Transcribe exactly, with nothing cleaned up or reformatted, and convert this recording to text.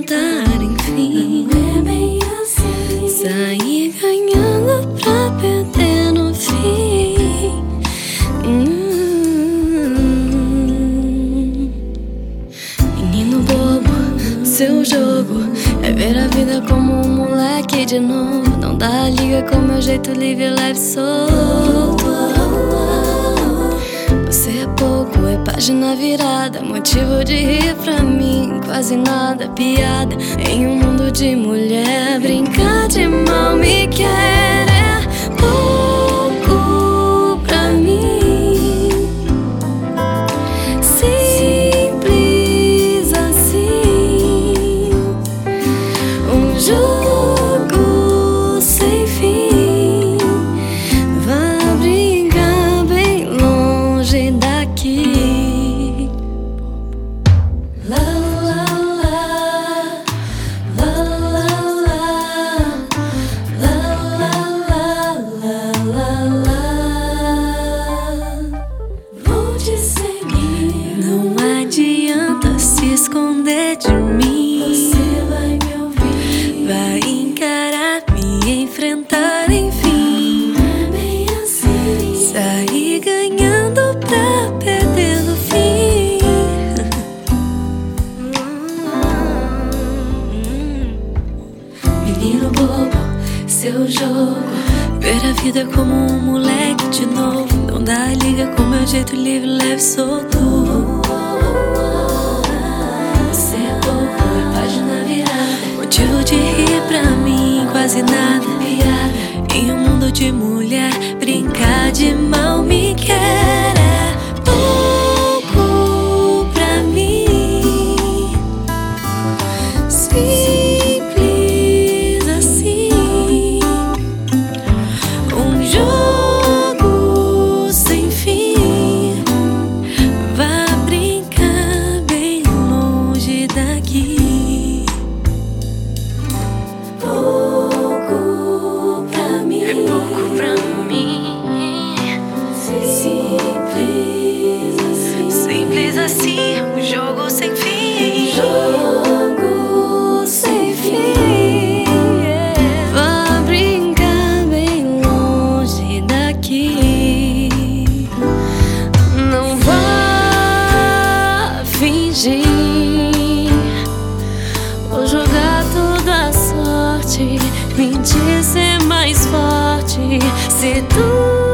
enfrentar, enfim. Não é bem assim. Sair ganhando pra perder no fim. hum. Menino bobo, seu jogo é ver a vida como um moleque de novo. Não dá liga com meu jeito livre, leve e solto. Você é pouco, é página virada, motivo de rir pra mim, quase nada, piada. Em um mundo de mulher, brincar de mal me quer é pouco pra mim. Simples assim, um jogo sem fim. Vá brincar bem longe daqui. La la la, la la la, la la la, la la. Vou te seguir. Não adianta se esconder de mim. Você vai me ouvir. Vai encarar, me enfrentar, enfim. Não é bem assim. Sair ganhando pra perder no fim. Menino bobo, seu jogo, ver a vida como um moleque de novo. Não dá liga com meu jeito livre, leve e solto. Você é pouco, é página virada, motivo de rir pra mim, quase nada, piada. Em um mundo de mulher, brincar de mal me quer é pouco pra mim. Simples assim, um jogo sem fim. Vá brincar bem longe daqui. Pouco pra mim. É pouco pra mim. Simples assim. Simples assim, um jogo sem fim. Jogo sem fim. Vá brincar bem longe daqui. Não vá fingir ou jogar toda a sorte, mentir, ser mais forte. Se tu